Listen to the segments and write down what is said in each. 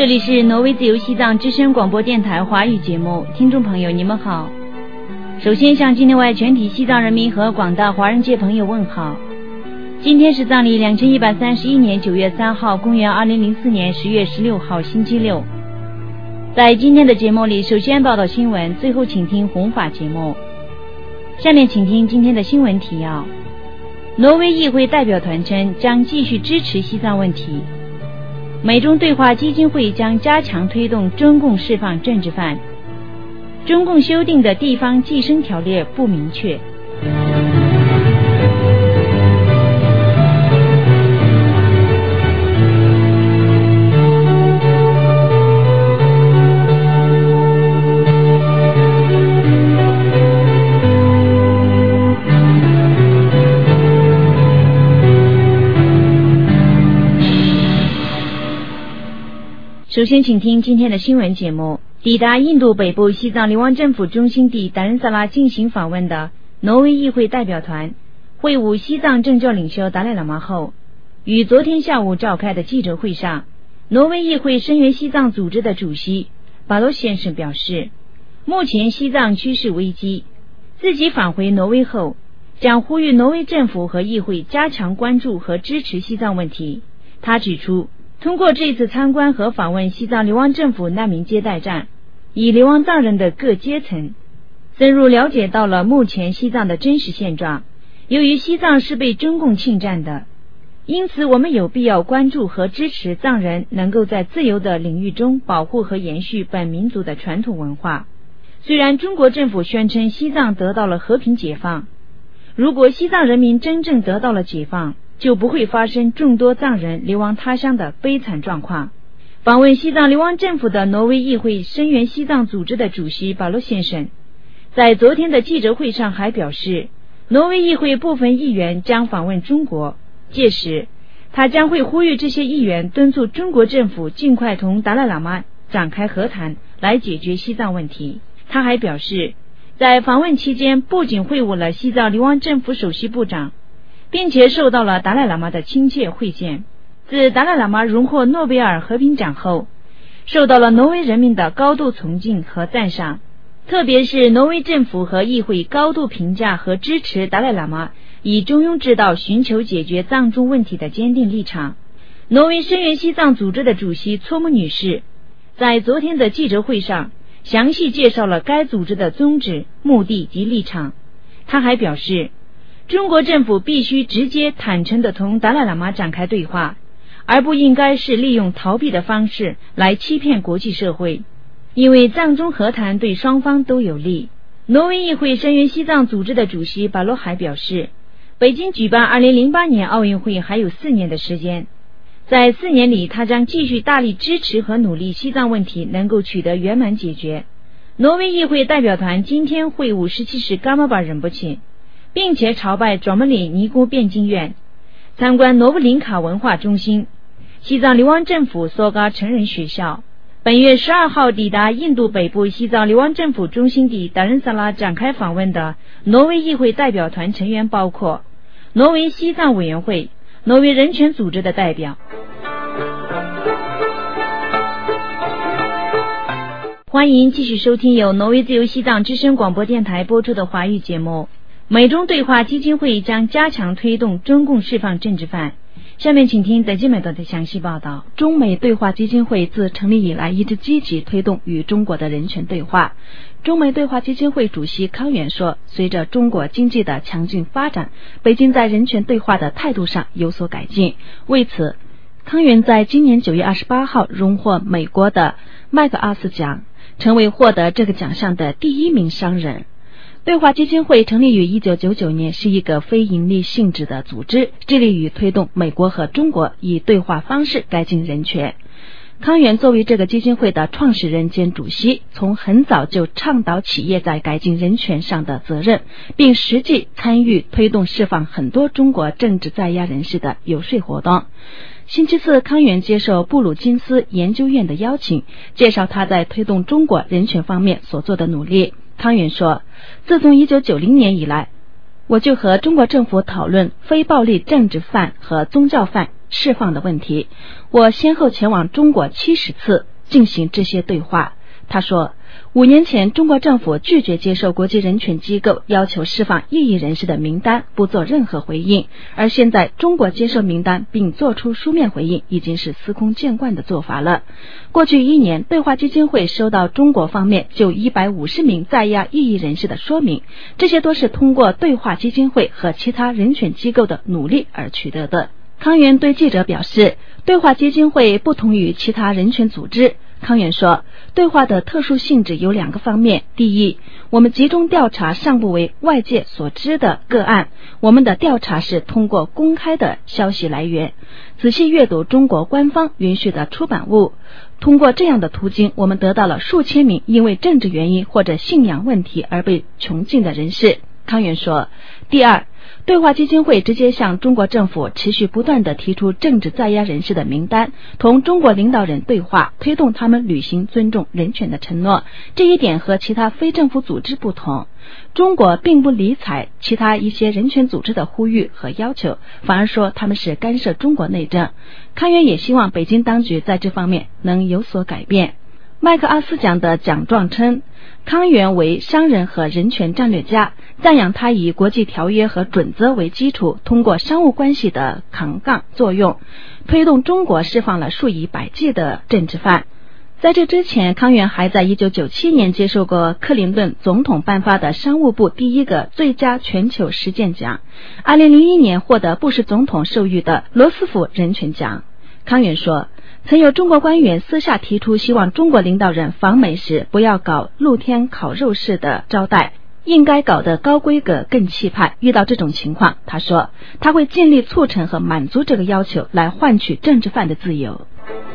这里是挪威自由西藏之声广播电台华语节目，听众朋友你们好。首先向境内外全体西藏人民和广大华人界朋友问好。今天是藏历2131年9月3号，公元2004年10月16号，星期六。在今天的节目里，首先报道新闻，最后请听弘法节目。下面请听今天的新闻提要。挪威议会代表团称将继续支持西藏问题。美中对话基金会将加强推动中共释放政治犯。中共修订的地方计生条例不明确。首先请听今天的新闻节目。抵达印度北部西藏流亡政府中心地达仁萨拉进行访问的挪威议会代表团会晤西藏政教领袖达赖喇嘛后，于昨天下午召开的记者会上，挪威议会声援西藏组织的主席巴罗先生表示，目前西藏趋势危机，自己返回挪威后将呼吁挪威政府和议会加强关注和支持西藏问题。他指出，通过这次参观和访问西藏流亡政府难民接待站，以流亡藏人的各阶层深入了解到了目前西藏的真实现状。由于西藏是被中共侵占的，因此我们有必要关注和支持藏人能够在自由的领域中保护和延续本民族的传统文化。虽然中国政府宣称西藏得到了和平解放，如果西藏人民真正得到了解放，就不会发生众多藏人流亡他乡的悲惨状况。访问西藏流亡政府的挪威议会声援西藏组织的主席巴罗先生在昨天的记者会上还表示，挪威议会部分议员将访问中国，届时他将会呼吁这些议员敦促中国政府尽快同达赖喇嘛展开和谈，来解决西藏问题。他还表示，在访问期间不仅会晤了西藏流亡政府首席部长，并且受到了达赖喇嘛的亲切会见。自达赖喇嘛荣获诺贝尔和平奖后，受到了挪威人民的高度崇敬和赞赏，特别是挪威政府和议会高度评价和支持达赖喇嘛以中庸之道寻求解决藏中问题的坚定立场。挪威声援西藏组织的主席措姆女士在昨天的记者会上详细介绍了该组织的宗旨、目的及立场。她还表示，中国政府必须直接坦诚地同达赖喇嘛展开对话，而不应该是利用逃避的方式来欺骗国际社会，因为藏中和谈对双方都有利。挪威议会声援西藏组织的主席巴罗还表示，北京举办2008年奥运会还有4年的时间，在4年里他将继续大力支持和努力西藏问题能够取得圆满解决。挪威议会代表团今天会晤17世噶玛巴仁波切，并且朝拜卓木里尼姑辩经院，参观罗布林卡文化中心、西藏流亡政府索嘎成人学校。本月12号抵达印度北部西藏流亡政府中心地达仁萨拉展开访问的挪威议会代表团成员包括挪威西藏委员会、挪威人权组织的代表。欢迎继续收听由挪威自由西藏之声广播电台播出的华语节目。美中对话基金会将加强推动中共释放政治犯。下面请听德基美德的详细报道。 中美对话基金会自成立以来一直积极推动与中国的人权对话。中美对话基金会主席康远说，随着中国经济的强劲发展，北京在人权对话的态度上有所改进。为此，康远在今年9月28号荣获美国的麦克阿瑟奖，成为获得这个奖项的第1名商人。对话基金会成立于1999年，是一个非营利性质的组织，致力于推动美国和中国以对话方式改进人权。康远作为这个基金会的创始人兼主席，从很早就倡导企业在改进人权上的责任，并实际参与推动释放很多中国政治在押人士的游说活动。星期四，康远接受布鲁金斯研究院的邀请，介绍他在推动中国人权方面所做的努力。康远说，自从1990年以来，我就和中国政府讨论非暴力政治犯和宗教犯释放的问题。我先后前往中国70次， 进行这些对话。他说，5年前中国政府拒绝接受国际人权机构要求释放异议人士的名单，不做任何回应，而现在中国接受名单并做出书面回应，已经是司空见惯的做法了。过去1年，对话基金会收到中国方面就150名在押异议人士的说明，这些都是通过对话基金会和其他人权机构的努力而取得的。康源对记者表示，对话基金会不同于其他人权组织。康源说，对话的特殊性质有2个方面。第一，我们集中调查尚不为外界所知的个案，我们的调查是通过公开的消息来源，仔细阅读中国官方允许的出版物。通过这样的途径，我们得到了数千名因为政治原因或者信仰问题而被囚禁的人士。康源说，第二，对话基金会直接向中国政府持续不断地提出政治在押人士的名单，同中国领导人对话，推动他们履行尊重人权的承诺。这一点和其他非政府组织不同。中国并不理睬其他一些人权组织的呼吁和要求，反而说他们是干涉中国内政。康源也希望北京当局在这方面能有所改变。麦克阿瑟奖的奖状称，康源为商人和人权战略家，赞扬他以国际条约和准则为基础，通过商务关系的扛杠作用，推动中国释放了数以百计的政治犯。在这之前，康源还在1997年接受过克林顿总统颁发的商务部第1个最佳全球实践奖，2001年获得布什总统授予的罗斯福人权奖。康源说，曾有中国官员私下提出希望中国领导人访美时不要搞露天烤肉式的招待，应该搞得高规格更气派。遇到这种情况，他说他会尽力促成和满足这个要求，来换取政治犯的自由。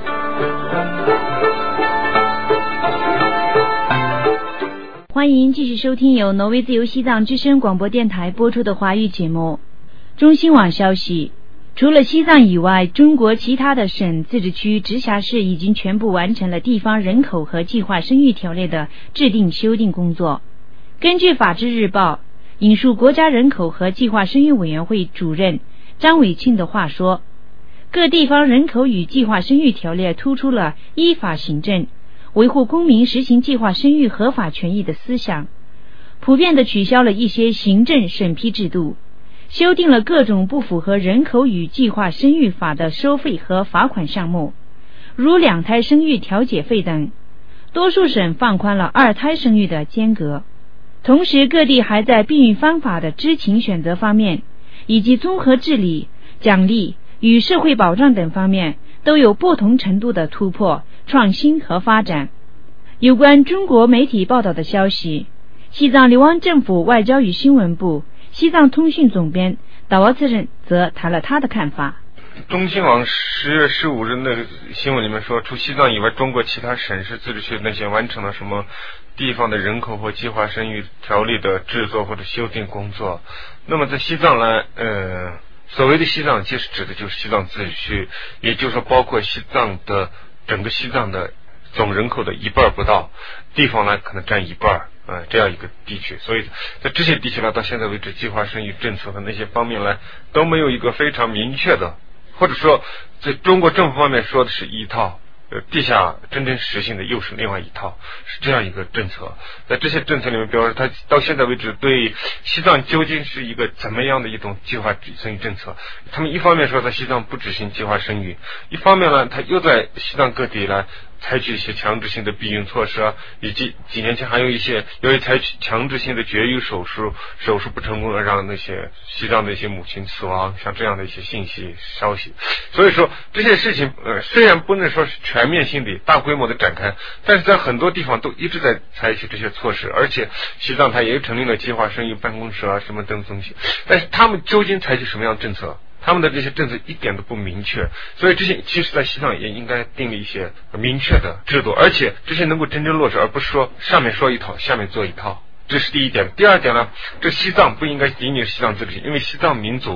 欢迎继续收听由挪威自由西藏之声广播电台播出的华语节目。中新网消息，除了西藏以外，中国其他的省、自治区、直辖市已经全部完成了地方人口和计划生育条例的制定修订工作。根据法制日报引述国家人口和计划生育委员会主任张伟庆的话说，各地方人口与计划生育条例突出了依法行政、维护公民实行计划生育合法权益的思想，普遍地取消了一些行政审批制度，修订了各种不符合人口与计划生育法的收费和罚款项目，如2胎生育调解费等。多数省放宽了2胎生育的间隔。同时，各地还在避孕方法的知情选择方面，以及综合治理、奖励与社会保障等方面都有不同程度的突破、创新和发展。有关中国媒体报道的消息，西藏流亡政府外交与新闻部西藏通讯总编达沃茨人则谈了他的看法。 中新网10月15日那个新闻里面说，除西藏以外，中国其他省市自治区那些完成了什么地方的人口或计划生育条例的制作或者修订工作。那么在西藏呢，所谓的西藏其实指的就是西藏自治区，也就是说包括西藏的整个西藏的总人口的1半不到，地方呢可能占1半，这样一个地区。所以在这些地区呢，到现在为止，计划生育政策和那些方面呢都没有一个非常明确的，或者说在中国政府方面说的是一套，地下真正实行的又是另外一套，是这样一个政策。在这些政策里面，比如说它到现在为止对西藏究竟是一个怎么样的一种计划生育政策，他们一方面说在西藏不执行计划生育，一方面呢他又在西藏各地来采取一些强制性的避孕措施啊，以及几年前还有一些由于采取强制性的绝育手术不成功而让那些西藏的一些母亲死亡，像这样的一些信息消息。所以说这些事情虽然不能说是全面性的大规模的展开，但是在很多地方都一直在采取这些措施，而且西藏它也成立了计划生育办公室啊什么等东西，但是他们究竟采取什么样的政策，他们的这些政策一点都不明确。所以这些其实在西藏也应该订立一些明确的制度，而且这些能够真正落实，而不是说上面说一套下面做一套。这是第一点。第二点呢，这西藏不应该仅仅是西藏自治区，因为西藏民族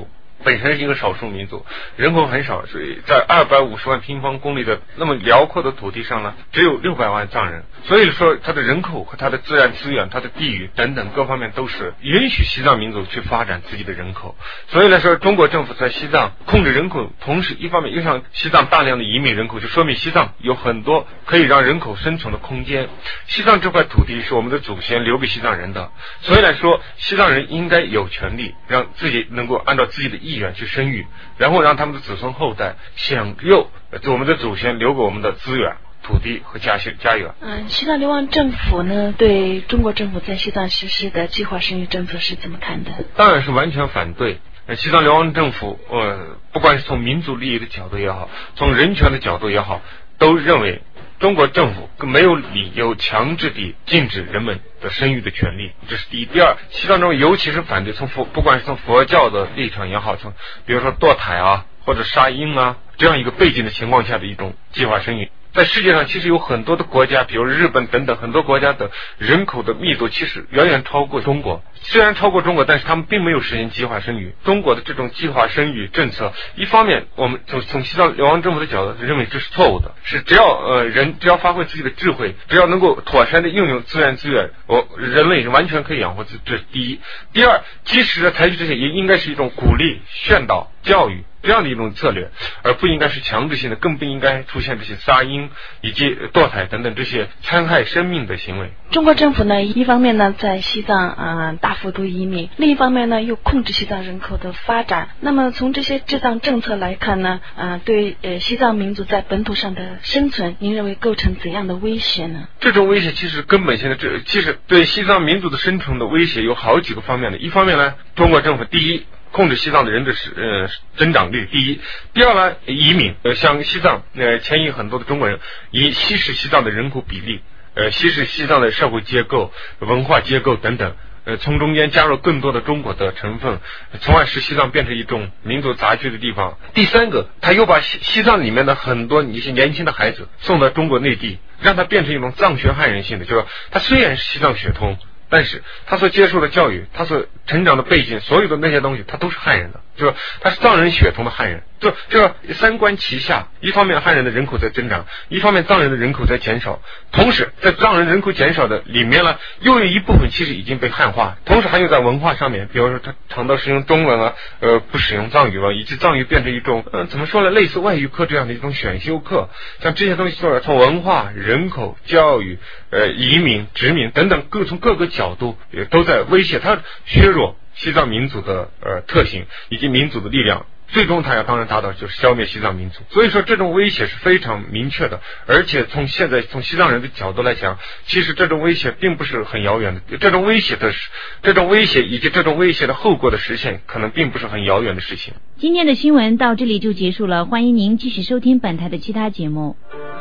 本身是一个少数民族，人口很少，所以在250万平方公里的那么辽阔的土地上呢，只有600万藏人。所以说，它的人口和它的自然资源、它的地域等等各方面都是允许西藏民族去发展自己的人口。所以来说，中国政府在西藏控制人口，同时一方面又向西藏大量的移民人口，就说明西藏有很多可以让人口生存的空间。西藏这块土地是我们的祖先留给西藏人的，所以来说，西藏人应该有权利让自己能够按照自己的意愿去生育，然后让他们的子孙后代享用我们的祖先留给我们的资源、土地和家园。 西藏流亡政府呢，对中国政府在西藏实施的计划生育政策是怎么看的？ 当然是完全反对。西藏流亡政府不管是从民族利益的角度也好，从人权的角度也好，都认为中国政府没有理由强制地禁止人们的生育的权利，这是第一。第二，西藏政府尤其是反对不管是从佛教的立场也好，从比如说堕胎啊或者杀婴啊这样一个背景的情况下的一种计划生育。在世界上其实有很多的国家，比如日本等等很多国家的人口的密度其实远远超过中国，虽然超过中国，但是他们并没有实行计划生育。中国的这种计划生育政策，一方面我们从西藏流亡政府的角度认为这是错误的，是只要发挥自己的智慧，只要能够妥善的应用自然资源，人类是完全可以养活自己，这是第一。第二，及时的采取这些也应该是一种鼓励、宣导、教育这样的一种策略，而不应该是强制性的，更不应该出现这些杀婴以及堕胎等等这些残害生命的行为。 中国政府呢，一方面呢在西藏大幅度移民，另一方面呢又控制西藏人口的发展。那么从这些治藏政策来看呢，对西藏民族在本土上的生存，您认为构成怎样的威胁呢？ 这种威胁其实根本性的，其实对西藏民族的生存的威胁有好几个方面的。一方面呢，中国政府第一，控制西藏的人的增长率，第一。第二呢，移民向西藏迁移很多的中国人，以稀释西藏的人口比例，稀释西藏的社会结构、文化结构等等，从中间加入更多的中国的成分，从而使西藏变成一种民族杂居的地方。第三个，他又把西藏里面的很多一些年轻的孩子送到中国内地，让他变成一种藏学汉人性的，就是他虽然是西藏血统，但是他所接受的教育，他所成长的背景，所有的那些东西他都是汉人的，就是他是藏人血统的汉人。这三观齐下，一方面汉人的人口在增长，一方面藏人的人口在减少，同时在藏人人口减少的里面呢，又有一部分其实已经被汉化，同时还有在文化上面，比如说他倡导使用中文啊，不使用藏语了，以及藏语变成一种怎么说呢，类似外语课这样的一种选修课，像这些东西从文化、人口、教育、移民、殖民等等从各个角度也都在威胁他，削弱西藏民族的特性以及民族的力量。最终他要当然达到就是消灭西藏民族。所以说这种威胁是非常明确的，而且从西藏人的角度来讲，其实这种威胁并不是很遥远的，这种威胁以及这种威胁的后果的实现可能并不是很遥远的事情。 今天的新闻到这里就结束了，欢迎您继续收听本台的其他节目。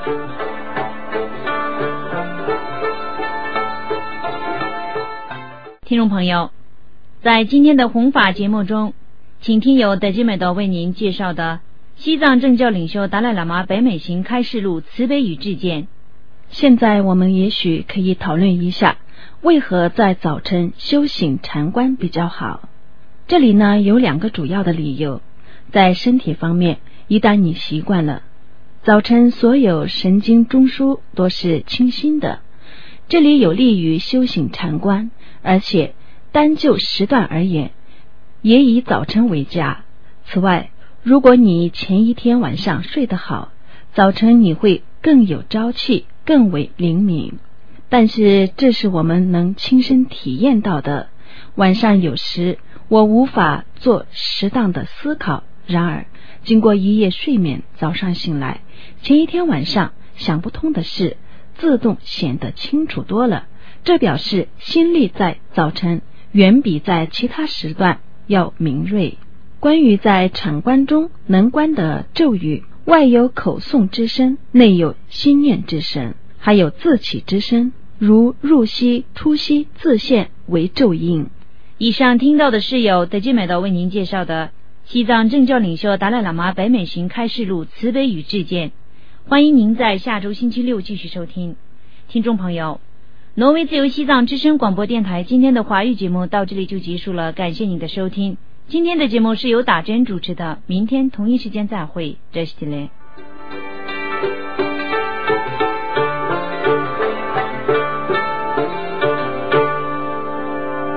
听众朋友，在今天的弘法节目中，请听由德基美德为您介绍的西藏政教领袖达赖喇嘛北美行开示录慈悲与智见。 现在我们也许可以讨论一下，为何在早晨修行禅观比较好。这里呢有2个主要的理由。在身体方面，一旦你习惯了，早晨所有神经中枢都是清新的，这里有利于修行禅观，而且单就时段而言，也以早晨为佳。此外，如果你前一天晚上睡得好，早晨你会更有朝气，更为灵敏。但是这是我们能亲身体验到的。晚上有时我无法做适当的思考，然而经过一夜睡眠，早上醒来，前一天晚上想不通的事自动显得清楚多了。这表示心力在早晨远比在其他时段要敏锐。关于在禅观中能观的咒语，外有口诵之声，内有心念之声，还有自起之声，如入息、出息、自现为咒音。 以上听到的是由德基美道为您介绍的西藏政教领袖达赖喇嘛北美行开示录慈悲与智见。欢迎您在下周星期六继续收听。听众朋友，挪威自由西藏之声广播电台今天的华语节目到这里就结束了，感谢您的收听。 今天的节目是由打针主持的，明天同一时间再会，这是嘞。